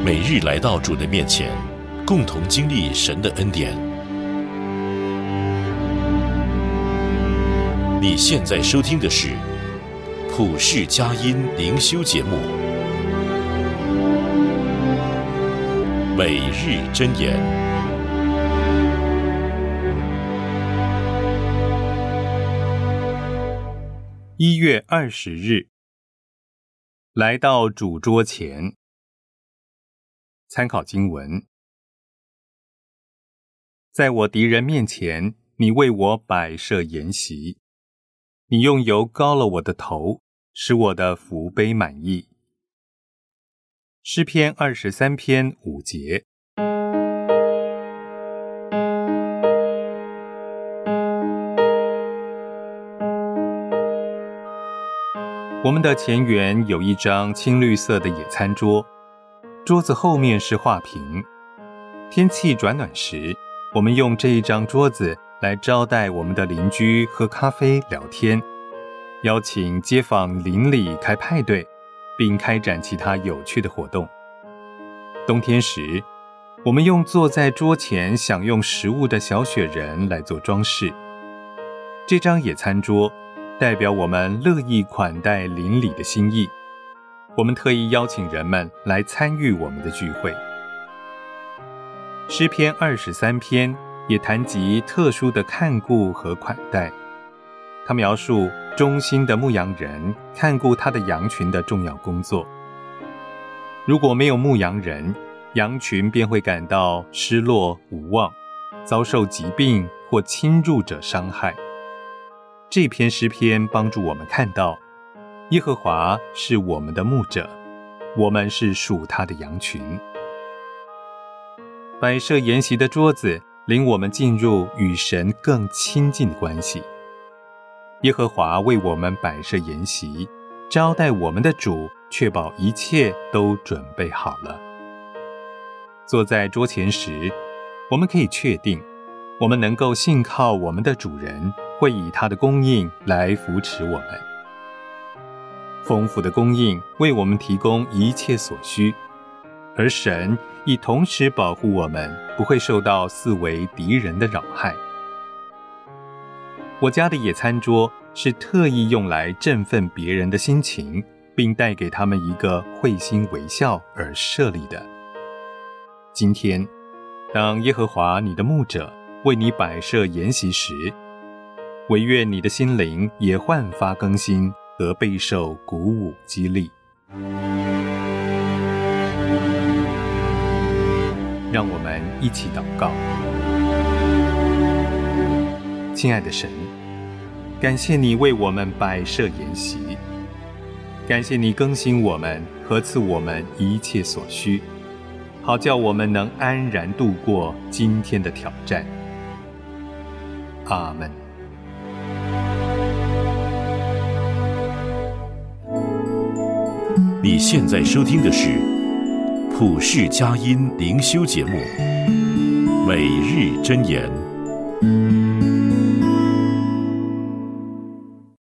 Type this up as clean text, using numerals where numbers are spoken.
每日来到主的面前，共同经历神的恩典。你现在收听的是普世佳音灵修节目，每日箴言。 1月20日，来到主桌前。参考经文：在我敌人面前，你为我摆设筵席，你用油膏了我的头，使我的福杯满溢。诗篇23篇5节。我们的前园有一张青绿色的野餐桌，桌子后面是画屏。天气转暖时，我们用这一张桌子来招待我们的邻居喝咖啡聊天，邀请街坊邻里开派对，并开展其他有趣的活动。冬天时，我们用坐在桌前享用食物的小雪人来做装饰。这张野餐桌代表我们乐意款待邻里的心意，我们特意邀请人们来参与我们的聚会。诗篇23篇也谈及特殊的看顾和款待，他描述忠心的牧羊人看顾他的羊群的重要工作。如果没有牧羊人，羊群便会感到失落无望，遭受疾病或侵入者伤害。这篇诗篇帮助我们看到，耶和华是我们的牧者，我们是属他的羊群。摆设筵席的桌子领我们进入与神更亲近的关系。耶和华为我们摆设筵席，招待我们的主，确保一切都准备好了。坐在桌前时，我们可以确定，我们能够信靠我们的主人会以他的供应来扶持我们。丰富的供应为我们提供一切所需，而神亦同时保护我们不会受到四围敌人的扰害。我家的野餐桌是特意用来振奋别人的心情，并带给他们一个会心微笑而设立的。今天，当耶和华你的牧者为你摆设筵席时，惟愿你的心灵也焕发更新和备受鼓舞激励。让我们一起祷告。亲爱的神，感谢你为我们摆设筵席，感谢你更新我们和赐我们一切所需，好叫我们能安然度过今天的挑战。阿们。 你现在收听的是普世佳音灵修节目，每日箴言。